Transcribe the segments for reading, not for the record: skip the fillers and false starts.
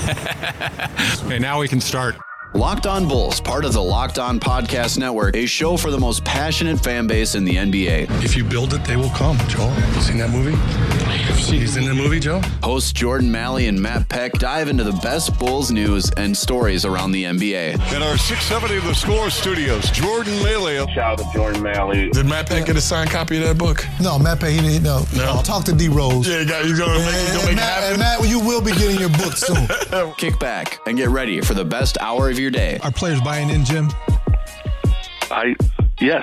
Okay, now we can start. Locked On Bulls, part of the Locked On Podcast Network, a show for the most passionate fan base in the NBA. If you build it, they will come, Joel. You seen that movie? He's in the movie, Joe? Hosts Jordan Malley and Matt Peck dive into the best Bulls news and stories around the NBA. In our 670 The Score studios, Jordan Malley. Shout out to Jordan Malley. Did Matt Peck get a signed copy of that book? No, Matt Peck, he didn't. No. Talk to D Rose. Yeah, he's going to make it happen. And Matt, you will be getting your book soon. Kick back and get ready for the best hour of your day. Are players buying in, Jim? Yes.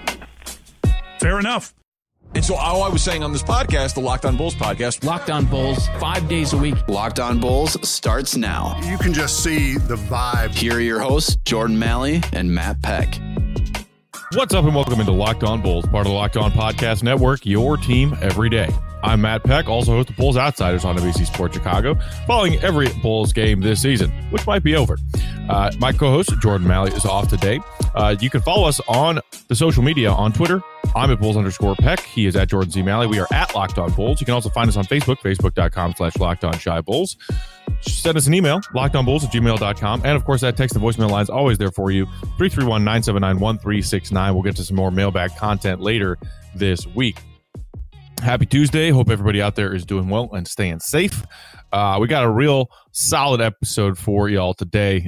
Fair enough. And so all I was saying on this podcast, the Locked On Bulls podcast. Locked On Bulls, 5 days a week. Locked On Bulls starts now. You can just see the vibe. Here are your hosts, Jordan Malley and Matt Peck. What's up and welcome into Locked On Bulls, part of the Locked On Podcast Network, your team every day. I'm Matt Peck, also host of Bulls Outsiders on NBC Sports Chicago, following every Bulls game this season, which might be over. My co-host, Jordan Malley, is off today. You can follow us on the social media on Twitter. I'm at Bulls_Peck. He is at Jordan C. Malley. We are at Locked On Bulls. You can also find us on Facebook, facebook.com/LockedOnShyBulls. Send us an email, lockedonbulls@gmail.com. And, of course, that text and voicemail line is always there for you, 331-979-1369. We'll get to some more mailbag content later this week. Happy Tuesday. Hope everybody out there is doing well and staying safe. We got a real solid episode for y'all today.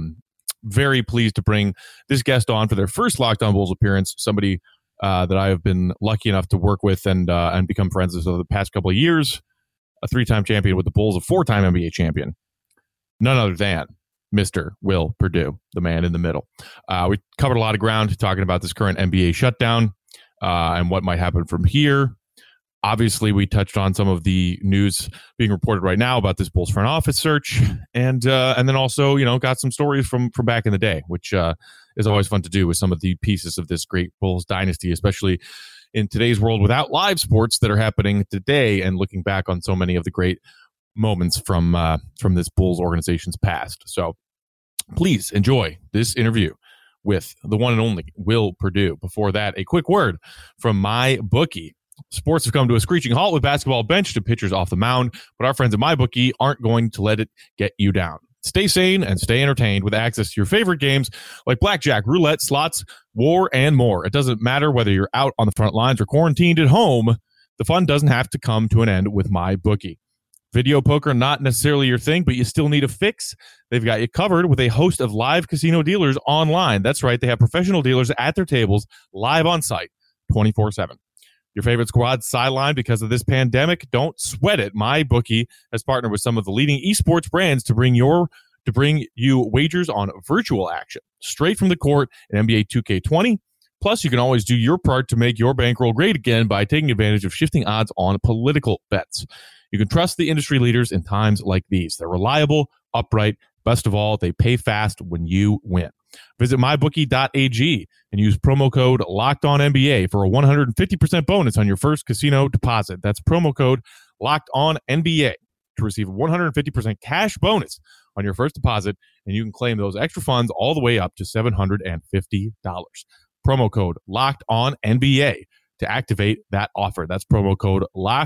Very pleased to bring this guest on for their first Locked On Bulls appearance, somebody that I have been lucky enough to work with and become friends with over the past couple of years. A 3-time champion with the Bulls, a 4-time NBA champion. None other than Mr. Will Perdue, the man in the middle. We covered a lot of ground talking about this current NBA shutdown and what might happen from here. Obviously, we touched on some of the news being reported right now about this Bulls front office search, and then also, got some stories from back in the day, which is always fun to do with some of the pieces of this great Bulls dynasty, especially in today's world without live sports that are happening today, and looking back on so many of the great moments from this Bulls organization's past. So please enjoy this interview with the one and only Will Perdue. Before that, a quick word from MyBookie. Sports have come to a screeching halt with basketball benched and pitchers off the mound, but our friends at MyBookie aren't going to let it get you down. Stay sane and stay entertained with access to your favorite games like blackjack, roulette, slots, war, and more. It doesn't matter whether you're out on the front lines or quarantined at home. The fun doesn't have to come to an end with MyBookie. Video poker, not necessarily your thing, but you still need a fix? They've got you covered with a host of live casino dealers online. That's right. They have professional dealers at their tables live on site 24/7. Your favorite squad sidelined because of this pandemic? Don't sweat it. MyBookie has partnered with some of the leading esports brands to bring you wagers on virtual action straight from the court in NBA 2K20. Plus, you can always do your part to make your bankroll great again by taking advantage of shifting odds on political bets. You can trust the industry leaders in times like these. They're reliable, upright. Best of all, they pay fast when you win. Visit mybookie.ag and use promo code LOCKEDONNBA for a 150% bonus on your first casino deposit. That's promo code LOCKEDONNBA to receive a 150% cash bonus on your first deposit, and you can claim those extra funds all the way up to $750. Promo code LOCKEDONNBA to activate that offer. That's promo code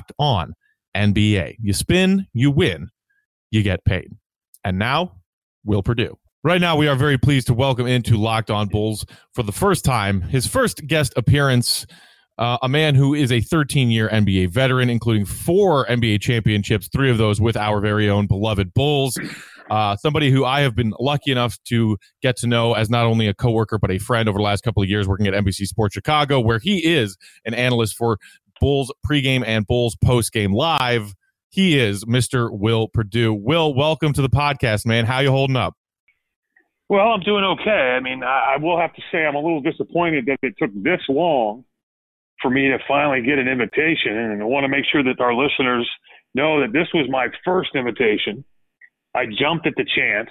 LOCKEDONNBA. You spin, you win, you get paid. And now, Will Perdue. Right now, we are very pleased to welcome into Locked On Bulls for the first time, his first guest appearance, a man who is a 13-year NBA veteran, including 4 NBA championships, 3 of those with our very own beloved Bulls. Somebody who I have been lucky enough to get to know as not only a coworker, but a friend over the last couple of years working at NBC Sports Chicago, where he is an analyst for Bulls pregame and Bulls postgame live. He is Mr. Will Perdue. Will, welcome to the podcast, man. How you holding up? Well, I'm doing okay. I mean, I will have to say I'm a little disappointed that it took this long for me to finally get an invitation. And I want to make sure that our listeners know that this was my first invitation. I jumped at the chance.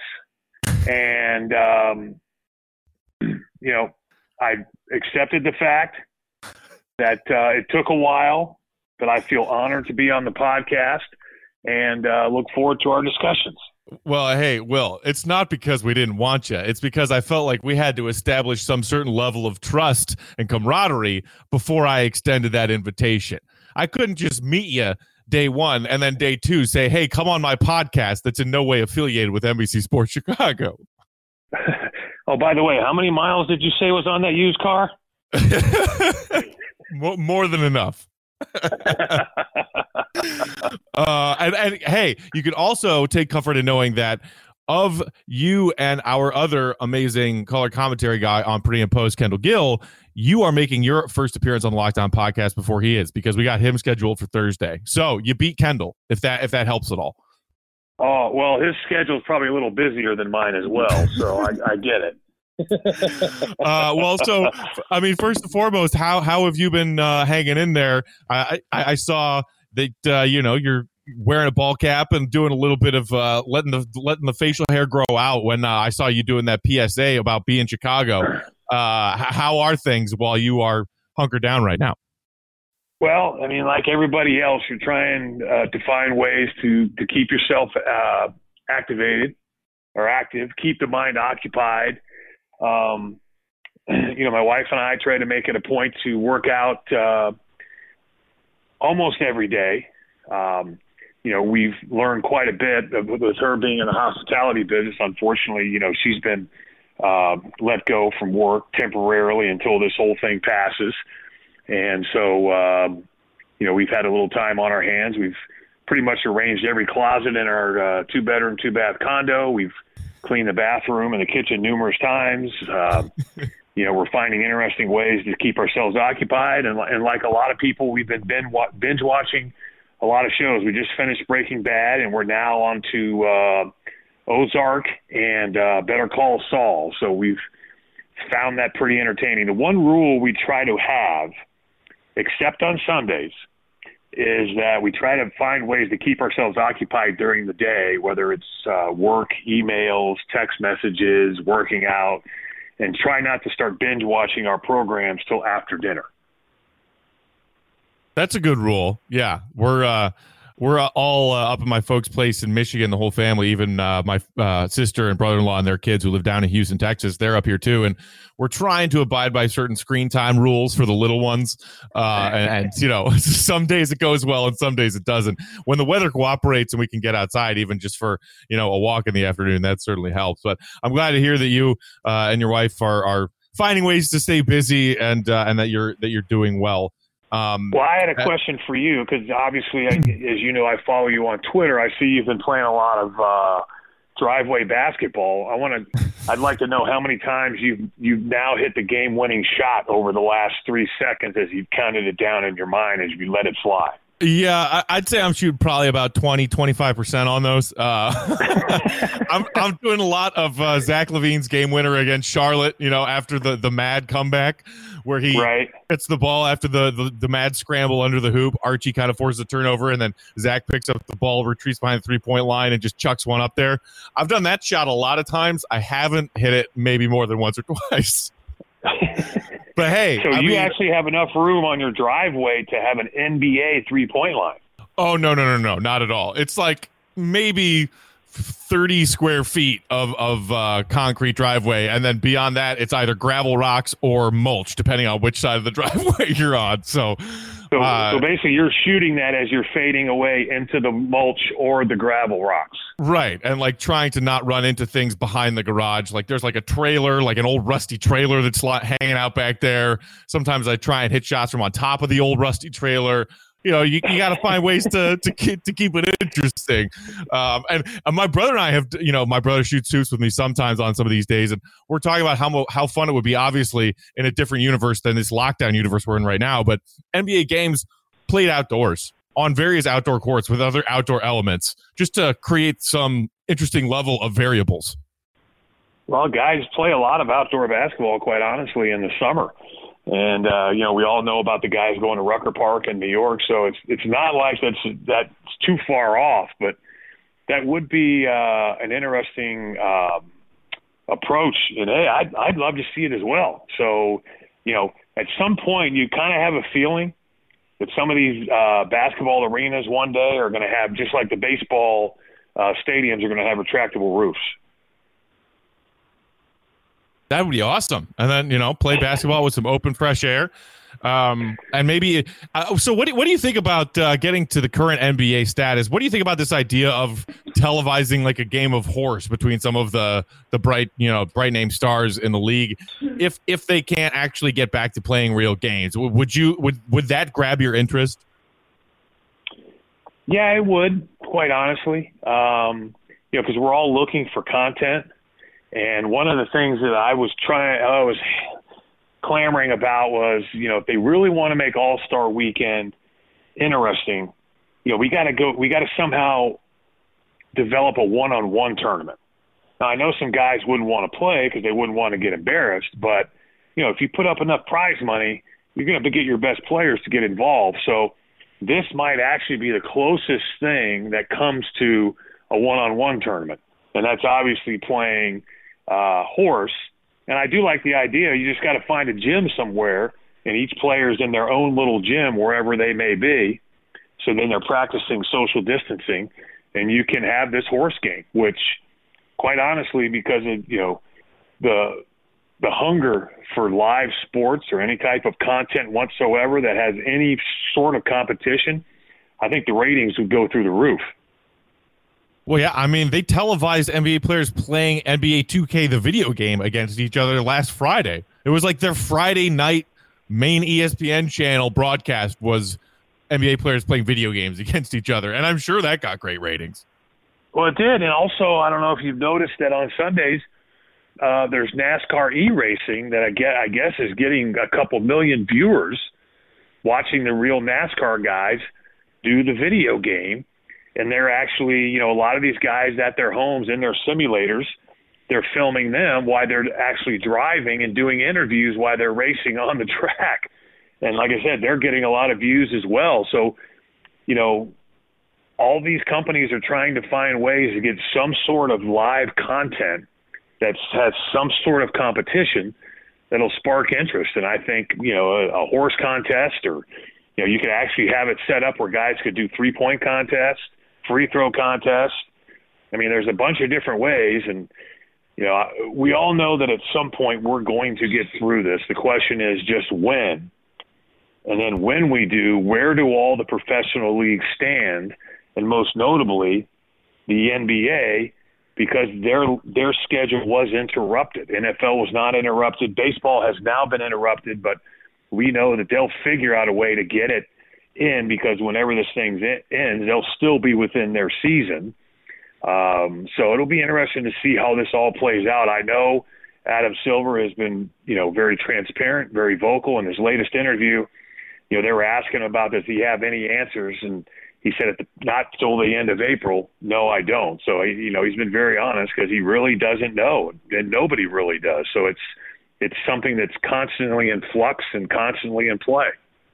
And, I accepted the fact that it took a while, but I feel honored to be on the podcast and look forward to our discussions. Well, hey, Will, it's not because we didn't want you. It's because I felt like we had to establish some certain level of trust and camaraderie before I extended that invitation. I couldn't just meet you day one, and then day two say, hey, come on my podcast that's in no way affiliated with NBC Sports Chicago. Oh, by the way, how many miles did you say was on that used car? More than enough. And hey, you can also take comfort in knowing that of you and our other amazing color commentary guy on Pre and Post, Kendall Gill, you are making your first appearance on the Locked On podcast before he is, because we got him scheduled for Thursday. So you beat Kendall, if that helps at all. Oh, well, his schedule is probably a little busier than mine as well, so I get it. Well, so I mean, first and foremost, how have you been hanging in there? I saw that you're wearing a ball cap and doing a little bit of letting the facial hair grow out when I saw you doing that PSA about being Chicago. How are things while you are hunkered down right now? Well, I mean, like everybody else, you're trying to find ways to keep yourself activated or active, keep the mind occupied. My wife and I try to make it a point to work out almost every day. We've learned quite a bit with her being in the hospitality business. Unfortunately, she's been let go from work temporarily until this whole thing passes. And so, we've had a little time on our hands. We've pretty much arranged every closet in our 2-bedroom, 2-bath condo. We've cleaned the bathroom and the kitchen numerous times. We're finding interesting ways to keep ourselves occupied. And like a lot of people, we've been binge watching a lot of shows. We just finished Breaking Bad, and we're now on to Ozark and Better Call Saul. So we've found that pretty entertaining. The one rule we try to have, except on Sundays, is that we try to find ways to keep ourselves occupied during the day, whether it's work, emails, text messages, working out, and try not to start binge watching our programs till after dinner. That's a good rule. Yeah, we're all up at my folks' place in Michigan, the whole family, even my sister and brother-in-law and their kids who live down in Houston, Texas. They're up here too, and we're trying to abide by certain screen time rules for the little ones. And some days it goes well and some days it doesn't. When the weather cooperates and we can get outside, even just for a walk in the afternoon, that certainly helps. But I'm glad to hear that you and your wife are finding ways to stay busy and that you're doing well. Well, I had a question for you because obviously, as you know, I follow you on Twitter. I see you've been playing a lot of driveway basketball. I'd like to know how many times you've now hit the game-winning shot over the last 3 seconds as you counted it down in your mind as you let it fly. Yeah, I'd say I'm shooting probably about 25% on those. I'm doing a lot of Zach LaVine's game winner against Charlotte, after the mad comeback where he hits the ball after the mad scramble under the hoop. Archie kind of forces a turnover, and then Zach picks up the ball, retreats behind the three-point line, and just chucks one up there. I've done that shot a lot of times. I haven't hit it maybe more than once or twice. But hey, so you actually have enough room on your driveway to have an NBA 3-point line? Oh, no, not at all. It's like maybe 30 square feet of concrete driveway, and then beyond that, it's either gravel rocks or mulch, depending on which side of the driveway you're on. So basically, you're shooting that as you're fading away into the mulch or the gravel rocks. Right, and like trying to not run into things behind the garage. Like there's like a trailer, like an old rusty trailer that's hanging out back there. Sometimes I try and hit shots from on top of the old rusty trailer. You got to find ways to keep it interesting. And my brother and I have, my brother shoots hoops with me sometimes on some of these days, and we're talking about how fun it would be, obviously, in a different universe than this lockdown universe we're in right now. But NBA games played outdoors on various outdoor courts with other outdoor elements, just to create some interesting level of variables. Well, guys play a lot of outdoor basketball, quite honestly, in the summer. And, we all know about the guys going to Rucker Park in New York, so it's not like that's too far off, but that would be an interesting approach. And, hey, I'd love to see it as well. So, at some point you kind of have a feeling that some of these basketball arenas one day are going to have, just like the baseball stadiums are going to have retractable roofs. That would be awesome. And then, play basketball with some open, fresh air. And maybe so what do you think about getting to the current NBA status? What do you think about this idea of televising like a game of horse between some of the bright name stars in the league if they can't actually get back to playing real games? Would that grab your interest? Yeah, it would, quite honestly. Because we're all looking for content. And one of the things that I was clamoring about was, if they really want to make All-Star Weekend interesting, we got to somehow develop a one-on-one tournament. Now, I know some guys wouldn't want to play because they wouldn't want to get embarrassed, but, if you put up enough prize money, you're going to have to get your best players to get involved. So this might actually be the closest thing that comes to a one-on-one tournament. And that's obviously playing horse. And I do like the idea. You just got to find a gym somewhere, and each player's in their own little gym wherever they may be. So then they're practicing social distancing, and you can have this horse game, which, quite honestly, because of the hunger for live sports or any type of content whatsoever that has any sort of competition, I think the ratings would go through the roof. Well, yeah, I mean, they televised NBA players playing NBA 2K, the video game, against each other last Friday. It was like their Friday night main ESPN channel broadcast was NBA players playing video games against each other, and I'm sure that got great ratings. Well, it did, and also, I don't know if you've noticed that on Sundays, there's NASCAR e-racing that I guess is getting a couple million viewers watching the real NASCAR guys do the video game. And they're actually, a lot of these guys at their homes in their simulators, they're filming them while they're actually driving and doing interviews while they're racing on the track. And like I said, they're getting a lot of views as well. So, all these companies are trying to find ways to get some sort of live content that has some sort of competition that'll spark interest. And I think, a horse contest or, you could actually have it set up where guys could do 3-point contests, free throw contest. I mean, there's a bunch of different ways. And, we all know that at some point we're going to get through this. The question is just when. And then when we do, where do all the professional leagues stand? And most notably, the NBA, because their schedule was interrupted. NFL was not interrupted. Baseball has now been interrupted, but we know that they'll figure out a way to get it in because whenever this thing ends, they'll still be within their season. So it'll be interesting to see how this all plays out. I know Adam Silver has been, very transparent, very vocal. In his latest interview, they were asking about, does he have any answers? And he said, not till the end of April. No, I don't. So, he's been very honest because he really doesn't know, and nobody really does. So it's something that's constantly in flux and constantly in play.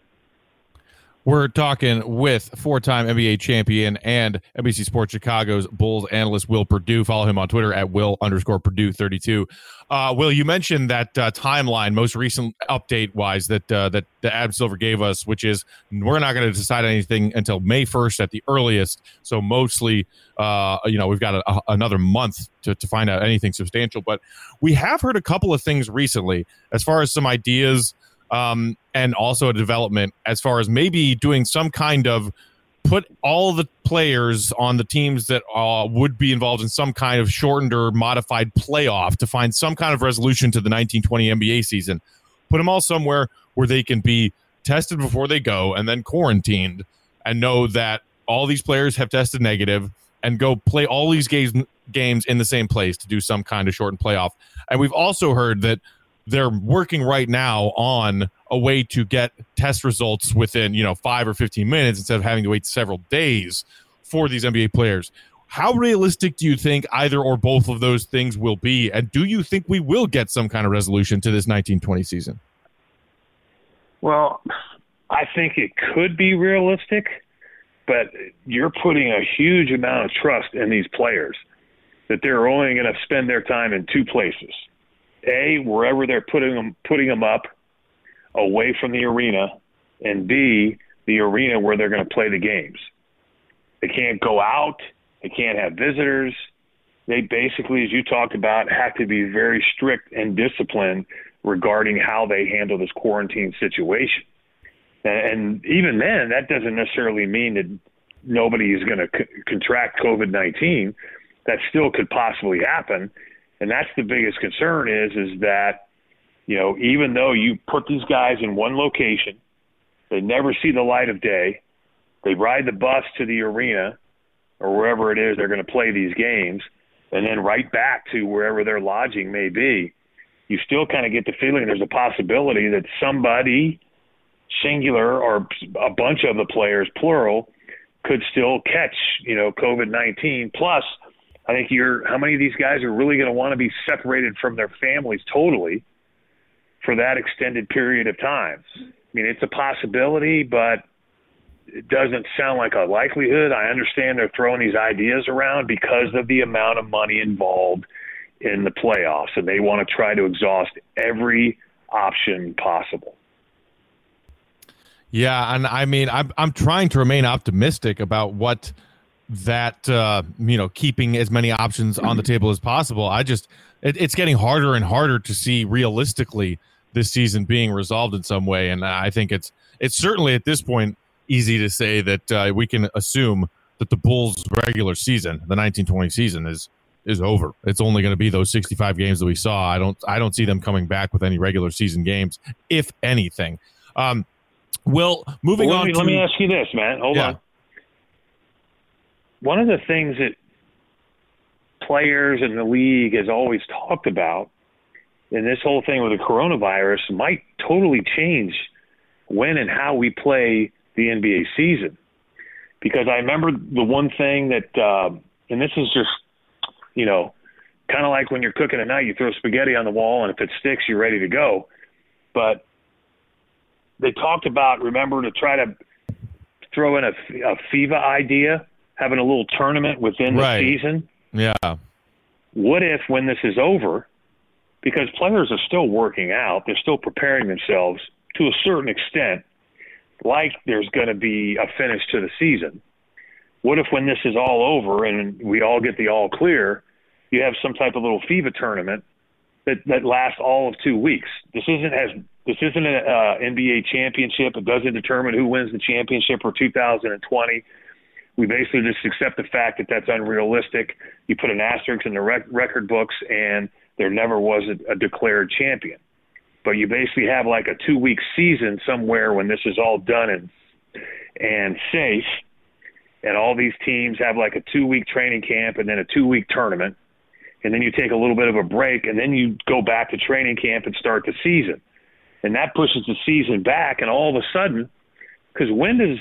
We're talking with four-time NBA champion and NBC Sports Chicago's Bulls analyst Will Perdue. Follow him on Twitter at Will_Perdue32. Will, you mentioned that timeline, most recent update-wise, that Adam Silver gave us, which is we're not going to decide anything until May 1st at the earliest. So mostly, we've got another month to find out anything substantial. But we have heard a couple of things recently as far as some ideas and also a development as far as maybe doing some kind of put all the players on the teams that would be involved in some kind of shortened or modified playoff to find some kind of resolution to the 1920 NBA season. Put them all somewhere where they can be tested before they go and then quarantined and know that all these players have tested negative and go play all these games in the same place to do some kind of shortened playoff. And we've also heard that they're working right now on a way to get test results within, 5 or 15 minutes instead of having to wait several days for these NBA players. How realistic do you think either or both of those things will be? And do you think we will get some kind of resolution to this 1920 season? Well, I think it could be realistic, but you're putting a huge amount of trust in these players that they're only going to spend their time in two places. A, wherever they're putting them up away from the arena, and B, the arena where they're going to play the games. They can't go out. They can't have visitors. they basically, as you talked about, have to be very strict and disciplined regarding how they handle this quarantine situation. And even then, that doesn't necessarily mean that nobody is going to contract COVID-19. That still could possibly happen. And that's the biggest concern is that, even though you put these guys in one location, they never see the light of day, they ride the bus to the arena or wherever it is they're going to play these games, and then right back to wherever their lodging may be, you still kind of get the feeling there's a possibility that somebody, singular, or a bunch of the players, plural, could still catch, COVID-19. Plus, I think how many of these guys are really going to want to be separated from their families totally for that extended period of time? I mean, it's a possibility, but it doesn't sound like a likelihood. I understand they're throwing these ideas around because of the amount of money involved in the playoffs, and they want to try to exhaust every option possible. Yeah, and I mean, I'm trying to remain optimistic about what that keeping as many options on the table as possible. It's getting harder and harder to see realistically this season being resolved in some way, and I think it's certainly at this point easy to say that we can assume that the Bulls' regular season, the 1920 season, is over. It's only going to be those 65 games that we saw. I don't see them coming back with any regular season games, if anything. Let me ask you this, man. Hold on. One of the things that players in the league has always talked about, and this whole thing with the coronavirus might totally change when and how we play the NBA season. Because I remember the one thing that, and this is just, kind of like when you're cooking at night, you throw spaghetti on the wall, and if it sticks, you're ready to go. But they talked about, remember, to try to throw in a FIBA idea, having a little tournament within the season. Yeah. What if, when this is over, because players are still working out, they're still preparing themselves to a certain extent, like there's going to be a finish to the season. What if, when this is all over and we all get the all clear, you have some type of little FIBA tournament that lasts all of 2 weeks? This isn't an NBA championship. It doesn't determine who wins the championship for 2020. We basically just accept the fact that that's unrealistic. You put an asterisk in the record books, and there never was a declared champion. But you basically have like a 2-week season somewhere when this is all done and safe, and all these teams have like a 2-week training camp and then a 2-week tournament, and then you take a little bit of a break, and then you go back to training camp and start the season. And that pushes the season back, and all of a sudden, because when does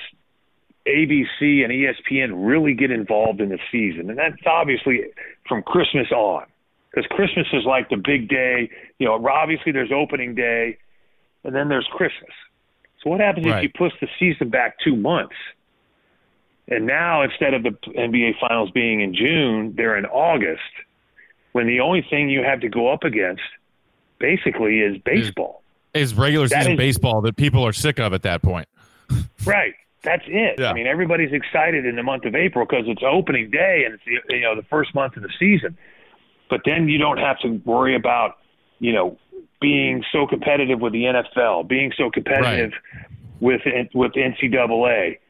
ABC and ESPN really get involved in the season? And that's obviously from Christmas on, because Christmas is like the big day. Obviously there's opening day, and then there's Christmas. So what happens if you push the season back 2 months? And now, instead of the NBA Finals being in June, they're in August, when the only thing you have to go up against basically is baseball. Is regular season baseball that people are sick of at that point. Right. That's it. Yeah. I mean, everybody's excited in the month of April because it's opening day and it's the first month of the season. But then you don't have to worry about, being so competitive with the NFL, being so competitive with NCAA.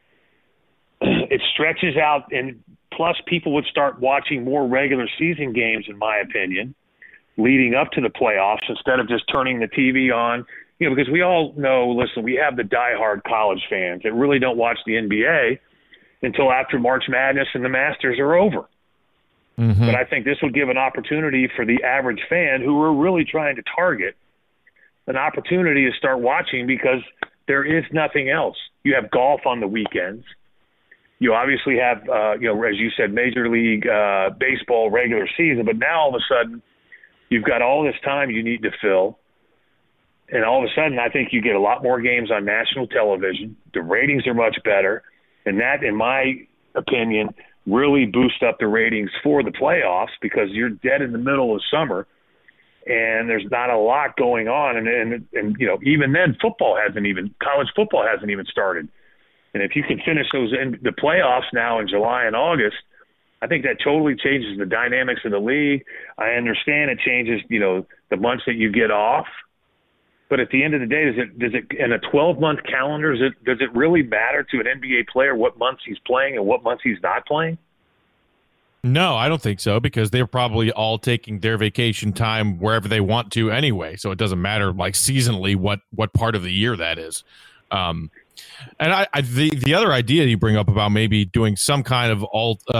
It stretches out, and plus people would start watching more regular season games, in my opinion, leading up to the playoffs instead of just turning the TV on. Because we all know, listen, we have the diehard college fans that really don't watch the NBA until after March Madness and the Masters are over. Mm-hmm. But I think this will give an opportunity for the average fan who we're really trying to target an opportunity to start watching, because there is nothing else. You have golf on the weekends. You obviously have, as you said, Major League Baseball regular season. But now all of a sudden you've got all this time you need to fill. And all of a sudden, I think you get a lot more games on national television. The ratings are much better. And that, in my opinion, really boosts up the ratings for the playoffs, because you're dead in the middle of summer and there's not a lot going on. And even then, college football hasn't even started. And if you can finish those in the playoffs now in July and August, I think that totally changes the dynamics of the league. I understand it changes, the months that you get off. But at the end of the day, does it in a 12-month calendar, does it really matter to an NBA player what months he's playing and what months he's not playing? No, I don't think so, because they're probably all taking their vacation time wherever they want to anyway. So it doesn't matter, like, seasonally what part of the year that is. And the other idea you bring up about maybe doing some kind of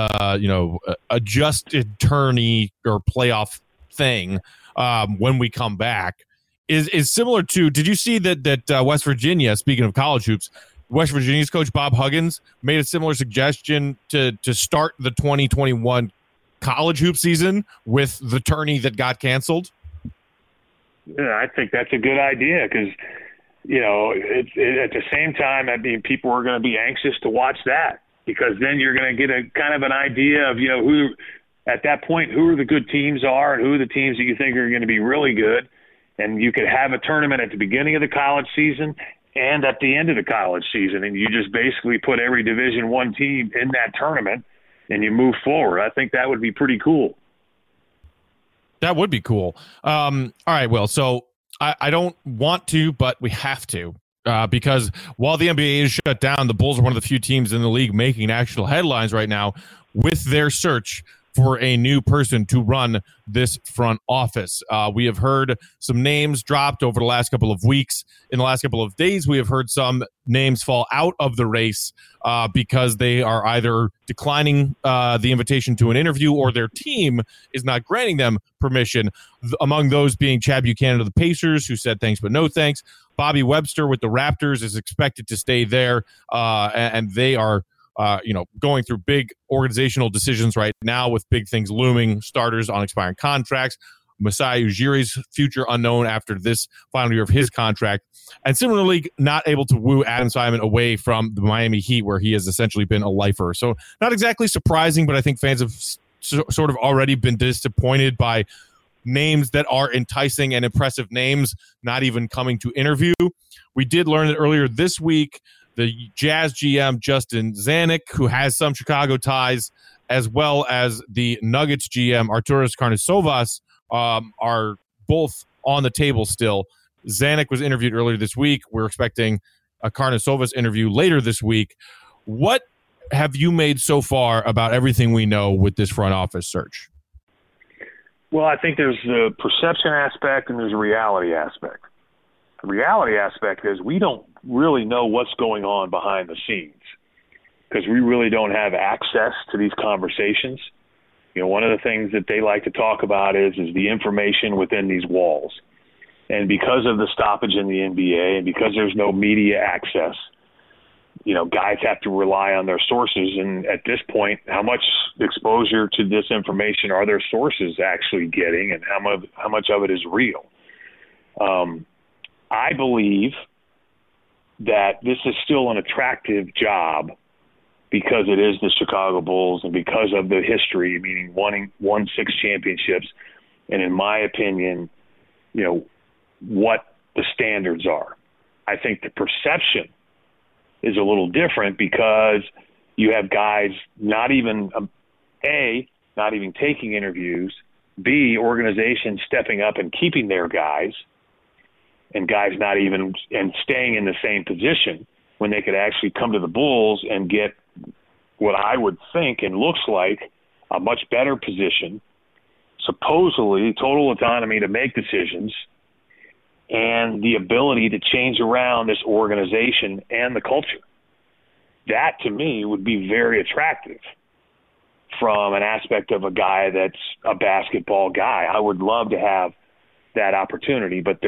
adjusted tourney or playoff thing when we come back is similar to. Did you see that West Virginia? Speaking of college hoops, West Virginia's coach Bob Huggins made a similar suggestion to start the 2021 college hoop season with the tourney that got canceled. Yeah, I think that's a good idea because. At the same time, I mean, people are going to be anxious to watch that because then you're going to get a kind of an idea of, who at that point, who are the good teams are and who are the teams that you think are going to be really good. And you could have a tournament at the beginning of the college season and at the end of the college season. And you just basically put every Division I team in that tournament and you move forward. I think that would be pretty cool. That would be cool. All right, Will. So, I don't want to, but we have to because while the NBA is shut down, the Bulls are one of the few teams in the league making national headlines right now with their search for a new person to run this front office. We have heard some names dropped over the last couple of weeks. In the last couple of days, we have heard some names fall out of the race because they are either declining the invitation to an interview or their team is not granting them permission. Among those being Chad Buchanan of the Pacers, who said thanks but no thanks. Bobby Webster with the Raptors is expected to stay there, and they are going through big organizational decisions right now with big things looming, starters on expiring contracts, Masai Ujiri's future unknown after this final year of his contract, and similarly not able to woo Adam Simon away from the Miami Heat, where he has essentially been a lifer. So not exactly surprising, but I think fans have sort of already been disappointed by names that are enticing and impressive names not even coming to interview. We did learn that earlier this week the Jazz GM, Justin Zanuck, who has some Chicago ties, as well as the Nuggets GM, Arturas Karnisovas, are both on the table still. Zanuck was interviewed earlier this week. We're expecting a Karnisovas interview later this week. What have you made so far about everything we know with this front office search? Well, I think there's the perception aspect and there's a reality aspect. The reality aspect is we don't really know what's going on behind the scenes because we really don't have access to these conversations. One of the things that they like to talk about is the information within these walls. And because of the stoppage in the NBA and because there's no media access, guys have to rely on their sources. And at this point, how much exposure to this information are their sources actually getting and how much of it is real? I believe that this is still an attractive job because it is the Chicago Bulls and because of the history, meaning won 6 championships. And in my opinion, what the standards are. I think the perception is a little different because you have guys not even taking interviews, B, organizations stepping up and keeping their guys, and guys not even and staying in the same position when they could actually come to the Bulls and get what I would think and looks like a much better position, supposedly total autonomy to make decisions, and the ability to change around this organization and the culture. That, to me, would be very attractive from an aspect of a guy that's a basketball guy. I would love to have that opportunity, but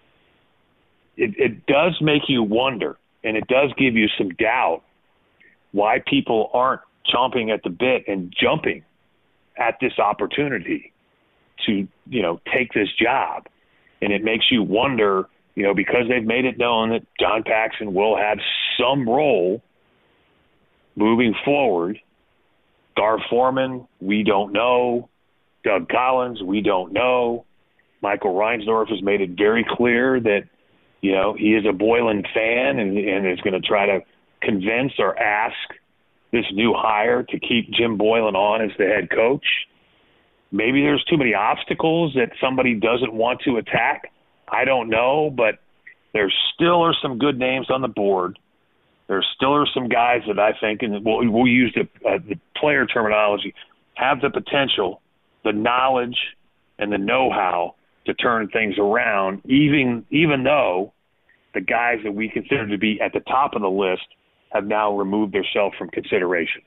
it does make you wonder, and it does give you some doubt why people aren't chomping at the bit and jumping at this opportunity to, take this job. And it makes you wonder, because they've made it known that John Paxson will have some role moving forward. Gar Forman, we don't know. Doug Collins, we don't know. Michael Reinsdorf has made it very clear that, he is a Boylan fan and is going to try to convince or ask this new hire to keep Jim Boylan on as the head coach. Maybe there's too many obstacles that somebody doesn't want to attack. I don't know, but there still are some good names on the board. There still are some guys that I think, and we'll use the player terminology, have the potential, the knowledge, and the know-how to turn things around, even though the guys that we consider to be at the top of the list have now removed themselves from consideration.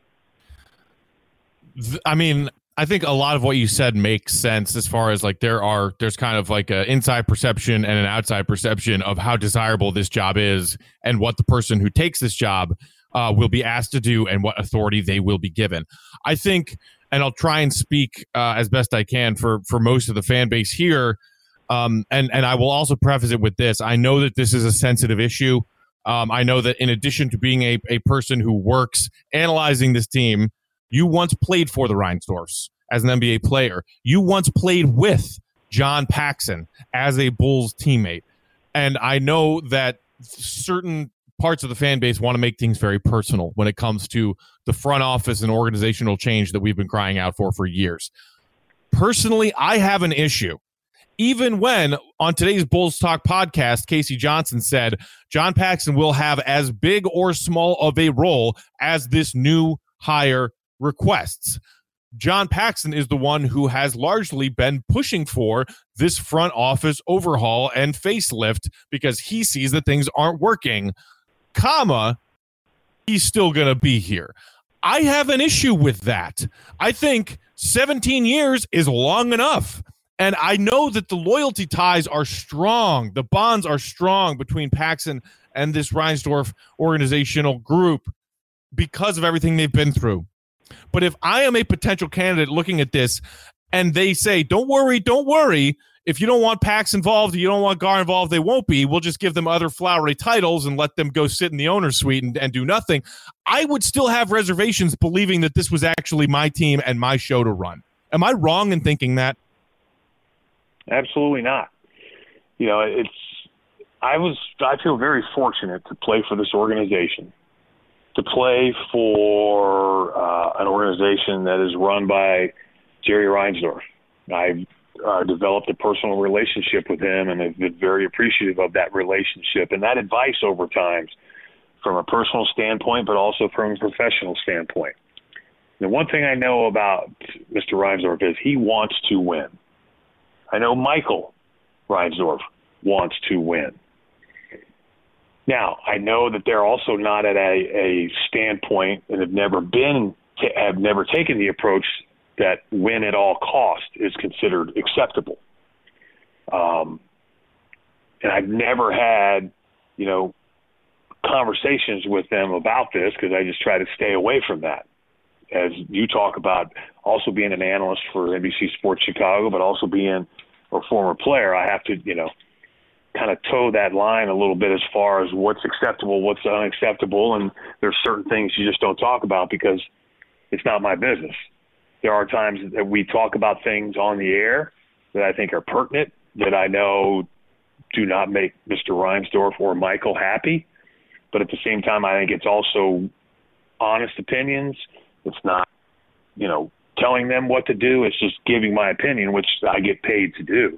I mean, I think a lot of what you said makes sense as far as like there's kind of like an inside perception and an outside perception of how desirable this job is and what the person who takes this job will be asked to do and what authority they will be given. I think, and I'll try and speak as best I can for most of the fan base here, and I will also preface it with this. I know that this is a sensitive issue. I know that in addition to being a person who works analyzing this team, you once played for the Reinsdorfs as an NBA player. You once played with John Paxson as a Bulls teammate. And I know that certain parts of the fan base want to make things very personal when it comes to the front office and organizational change that we've been crying out for years. Personally, I have an issue. Even when on today's Bulls Talk podcast, Casey Johnson said John Paxson will have as big or small of a role as this new hire requests. John Paxson is the one who has largely been pushing for this front office overhaul and facelift because he sees that things aren't working, he's still going to be here. I have an issue with that. I think 17 years is long enough. And I know that the loyalty ties are strong. The bonds are strong between Paxson and this Reinsdorf organizational group because of everything they've been through. But if I am a potential candidate looking at this and they say, don't worry, if you don't want Pax involved, you don't want Gar involved, they won't be. We'll just give them other flowery titles and let them go sit in the owner's suite and do nothing. I would still have reservations believing that this was actually my team and my show to run. Am I wrong in thinking that? Absolutely not. You know, I feel very fortunate to play for this organization, to play for an organization that is run by Jerry Reinsdorf. I've developed a personal relationship with him and have been very appreciative of that relationship and that advice over time from a personal standpoint, but also from a professional standpoint. The one thing I know about Mr. Reinsdorf is he wants to win. I know Michael Reinsdorf wants to win. Now, I know that they're also not at a standpoint and have never taken the approach that win at all cost is considered acceptable. And I've never had, conversations with them about this because I just try to stay away from that. As you talk about also being an analyst for NBC Sports Chicago, but also being a former player, I have to, kind of toe that line a little bit as far as what's acceptable, what's unacceptable, and there's certain things you just don't talk about because it's not my business. There are times that we talk about things on the air that I think are pertinent, that I know do not make Mr. Reinsdorf or Michael happy, but at the same time, I think it's also honest opinions. It's not, telling them what to do. It's just giving my opinion, which I get paid to do.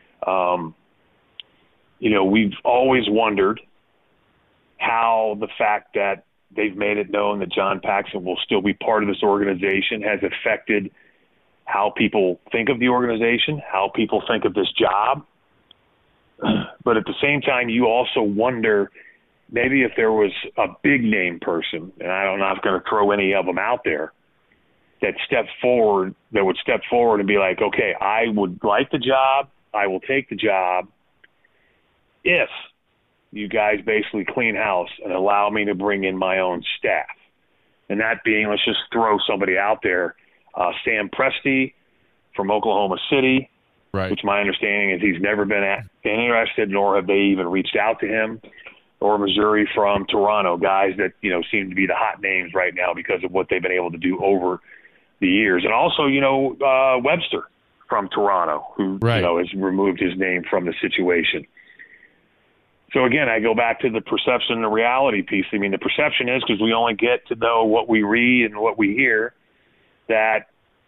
We've always wondered how the fact that they've made it known that John Paxson will still be part of this organization has affected how people think of the organization, how people think of this job. But at the same time, you also wonder maybe if there was a big name person, and I'm not going to throw any of them out there, that would step forward and be like, okay, I would like the job, I will take the job, if you guys basically clean house and allow me to bring in my own staff. And that being, let's just throw somebody out there, Sam Presti from Oklahoma City, right, which my understanding is he's never been interested, nor have they even reached out to him, or Missouri from Toronto, guys that, seem to be the hot names right now because of what they've been able to do over the years. And also, Webster from Toronto, who, right, has removed his name from the situation. So again, I go back to the perception and the reality piece. I mean, the perception is, because we only get to know what we read and what we hear, that,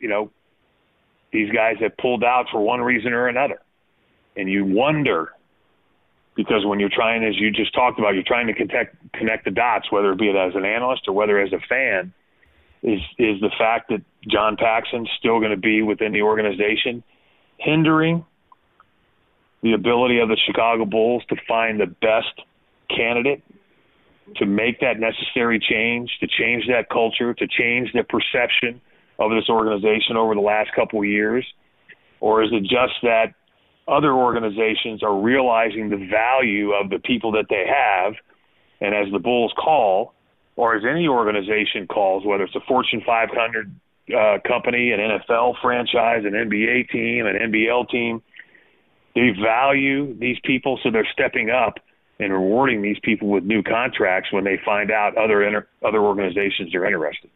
these guys have pulled out for one reason or another. And you wonder, because when you're trying, as you just talked about, you're trying to connect the dots, whether it be as an analyst or whether as a fan, is the fact that John Paxson's still going to be within the organization hindering the ability of the Chicago Bulls to find the best candidate to make that necessary change, to change that culture, to change the perception of this organization over the last couple of years? Or is it just that other organizations are realizing the value of the people that they have, and as the Bulls call, or as any organization calls, whether it's a Fortune 500 company, an NFL franchise, an NBA team, an NBL team, they value these people, so they're stepping up and rewarding these people with new contracts when they find out other organizations are interested.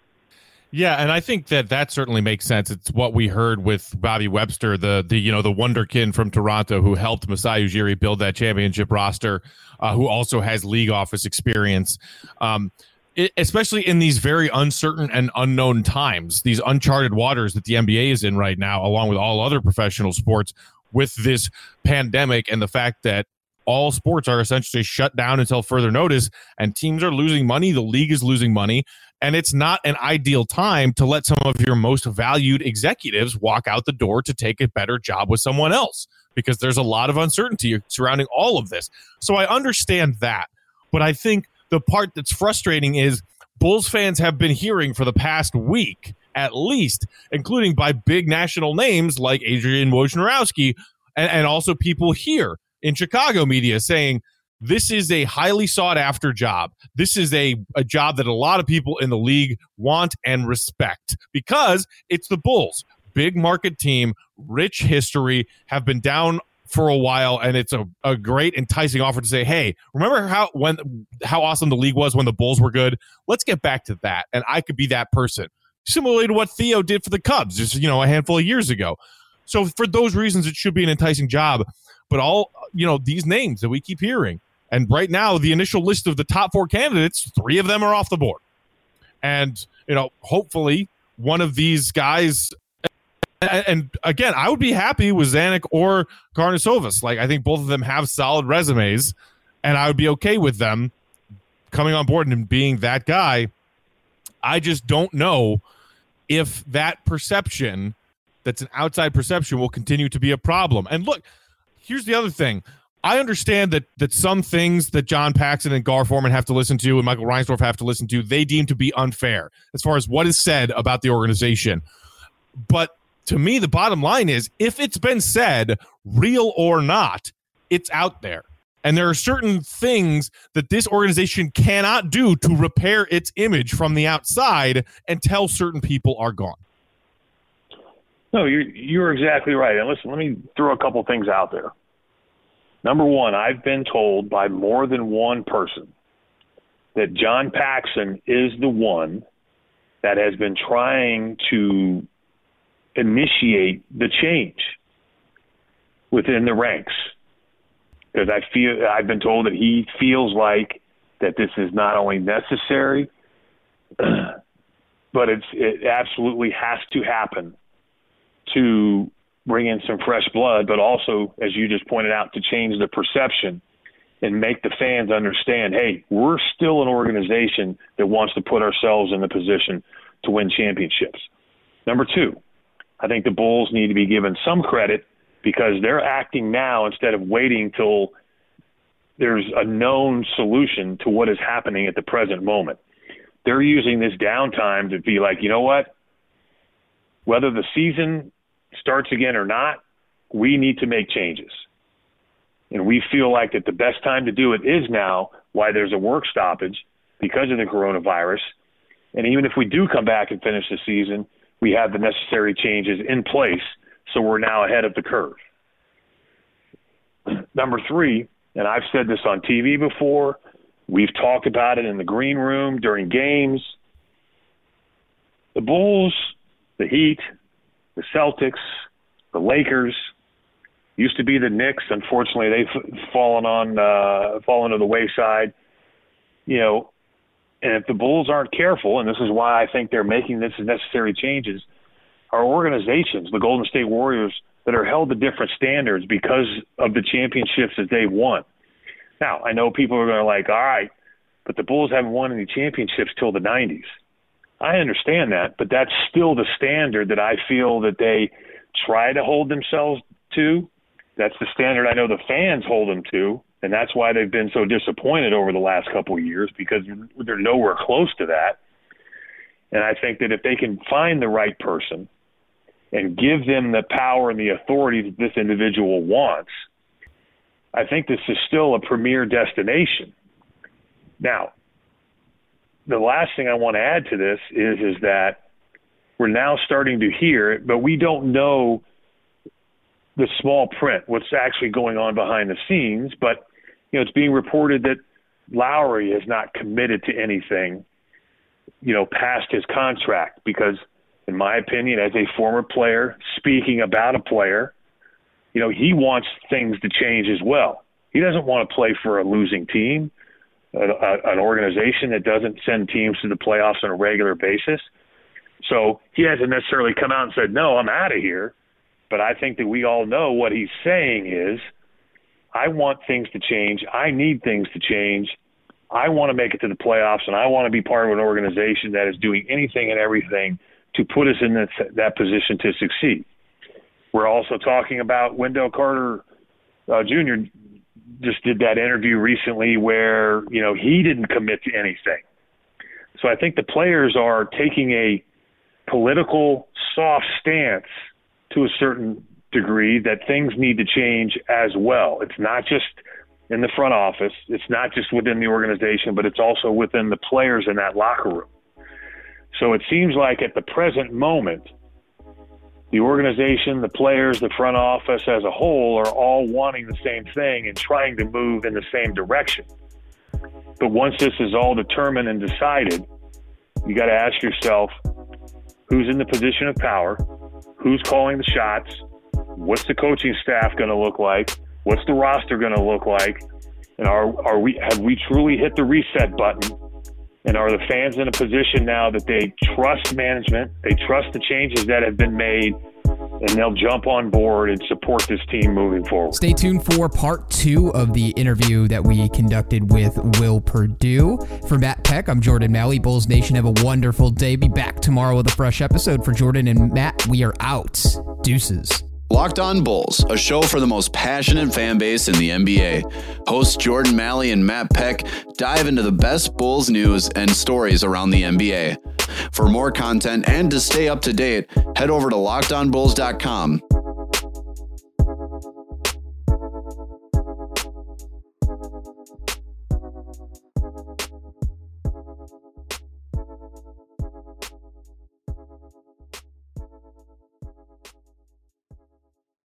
Yeah, and I think that certainly makes sense. It's what we heard with Bobby Webster, the wonderkin from Toronto who helped Masai Ujiri build that championship roster, who also has league office experience. Especially in these very uncertain and unknown times, these uncharted waters that the NBA is in right now, along with all other professional sports, with this pandemic and the fact that all sports are essentially shut down until further notice, and teams are losing money, the league is losing money, and it's not an ideal time to let some of your most valued executives walk out the door to take a better job with someone else, because there's a lot of uncertainty surrounding all of this. So I understand that, but I think the part that's frustrating is Bulls fans have been hearing for the past week, at least, including by big national names like Adrian Wojnarowski, and also people here in Chicago media saying this is a highly sought after job. This is a job that a lot of people in the league want and respect, because it's the Bulls. Big market team, rich history, have been down for a while, and it's a great enticing offer to say, hey, remember how awesome the league was when the Bulls were good? Let's get back to that, and I could be that person. Similarly to what Theo did for the Cubs just a handful of years ago. So for those reasons, it should be an enticing job. But all these names that we keep hearing, and right now the initial list of the top 4 candidates, 3 of them are off the board, and hopefully one of these guys. And again, I would be happy with Zanuck or Karnisovas. Like, I think both of them have solid resumes, and I would be okay with them coming on board and being that guy. I just don't know if that perception, that's an outside perception, will continue to be a problem. And look, here's the other thing. I understand that some things that John Paxson and Gar Forman have to listen to and Michael Reinsdorf have to listen to, they deem to be unfair as far as what is said about the organization. But to me, the bottom line is, if it's been said, real or not, it's out there. And there are certain things that this organization cannot do to repair its image from the outside until certain people are gone. No, you're exactly right. And listen, let me throw a couple things out there. Number one, I've been told by more than one person that John Paxson is the one that has been trying to initiate the change within the ranks. Because I've been told that he feels like that this is not only necessary, but it absolutely has to happen to bring in some fresh blood, but also, as you just pointed out, to change the perception and make the fans understand, hey, we're still an organization that wants to put ourselves in the position to win championships. Number two, I think the Bulls need to be given some credit because they're acting now instead of waiting till there's a known solution to what is happening at the present moment. They're using this downtime to be like, you know what? Whether the season starts again or not, we need to make changes. And we feel like that the best time to do it is now, why there's a work stoppage because of the coronavirus. And even if we do come back and finish the season, we have the necessary changes in place, so we're now ahead of the curve. Number three, and I've said this on TV before, we've talked about it in the green room during games. The Bulls, the Heat, the Celtics, the Lakers, Used to be the Knicks. Unfortunately, they've fallen to the wayside. You know, and if the Bulls aren't careful, and this is why I think they're making this necessary changes, our organizations, the Golden State Warriors, that are held to different standards because of the championships that they've won. Now, I know people are going to like, all right, but the Bulls haven't won any championships till the 90s. I understand that, but that's still the standard that I feel that they try to hold themselves to. That's the standard I know the fans hold them to, and that's why they've been so disappointed over the last couple of years, because they're nowhere close to that. And I think that if they can find the right person and give them the power and the authority that this individual wants, I think this is still a premier destination. Now, the last thing I want to add to this is that we're now starting to hear it, but we don't know the small print, what's actually going on behind the scenes. But, you know, it's being reported that Lowry has not committed to anything, you know, past his contract, because in my opinion, as a former player speaking about a player, you know, he wants things to change as well. He doesn't want to play for a losing team, an organization that doesn't send teams to the playoffs on a regular basis. So he hasn't necessarily come out and said, no, I'm out of here. But I think that we all know what he's saying is, I want things to change. I need things to change. I want to make it to the playoffs, and I want to be part of an organization that is doing anything and everything to put us in that position to succeed. We're also talking about Wendell Carter Jr. just did that interview recently where, you know, he didn't commit to anything. So I think the players are taking a political soft stance to a certain degree that things need to change as well. It's not just in the front office. It's not just within the organization, but it's also within the players in that locker room. So it seems like at the present moment, the organization, the players, the front office as a whole are all wanting the same thing and trying to move in the same direction. But once this is all determined and decided, you got to ask yourself, who's in the position of power? Who's calling the shots? What's the coaching staff going to look like? What's the roster going to look like? And have we truly hit the reset button? And are the fans in a position now that they trust management, they trust the changes that have been made, and they'll jump on board and support this team moving forward? Stay tuned for part 2 of the interview that we conducted with Will Perdue. For Matt Peck, I'm Jordan Malley. Bulls Nation, have a wonderful day. Be back tomorrow with a fresh episode. For Jordan and Matt, we are out. Deuces. Locked On Bulls, a show for the most passionate fan base in the NBA. Hosts Jordan Malley and Matt Peck dive into the best Bulls news and stories around the NBA. For more content and to stay up to date, head over to LockedOnBulls.com